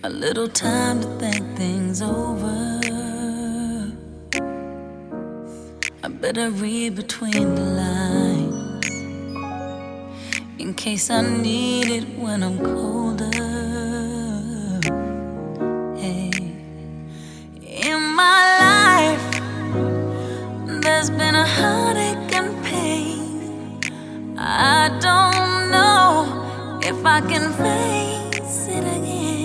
a little time to think things over. I better read between the lines in case I need it when I'm colder. Hey, in my life, there's been a heartache and pain. I don't know if I can